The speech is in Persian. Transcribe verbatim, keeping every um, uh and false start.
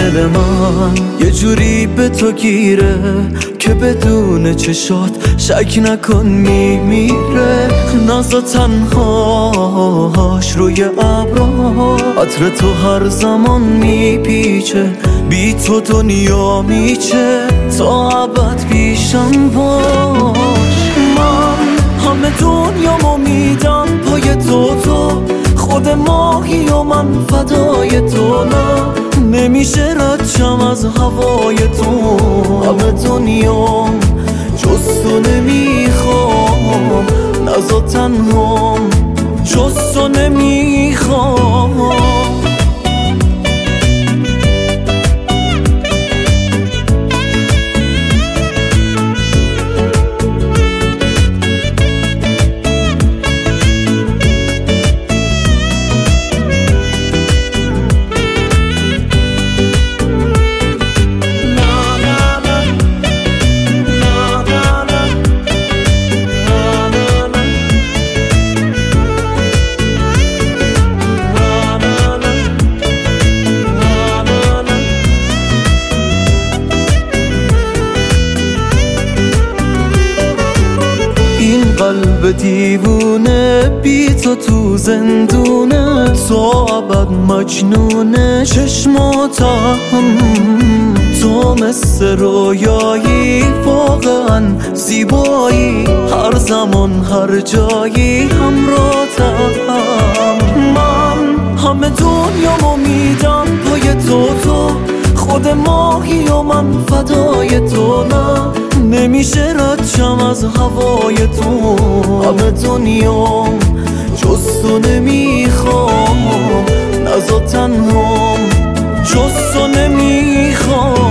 دل من یه جوری به تو گیره که بدون چشات شک نکن میمیره. نازا تنهاش روی ابرها عطر تو هر زمان میپیچه، بی تو دنیا میچه تا ابد پیشم باش. من همه دنیامو میدم پای تو، تو خود ماهی و من فدای تو. نه نمیشه رد شم از هوای تو، همه دنیام جز تو نمیخوام. نزا تنهام جز تو نمیخوام. قلب دیوونه بی تو تو زندونه، تو ابد مجنونه چشماتم. تو مثل رویایی واقعا زیبایی، هر زمان هر جایی همراهتم. من همه دنیامو میدم پای تو، تو خود ماهی و من فدای تو. نه نمیشه رد شم از هوای تو، همه دنیام جز تو نمیخوام. نزا تنهام جز تو نمیخوام.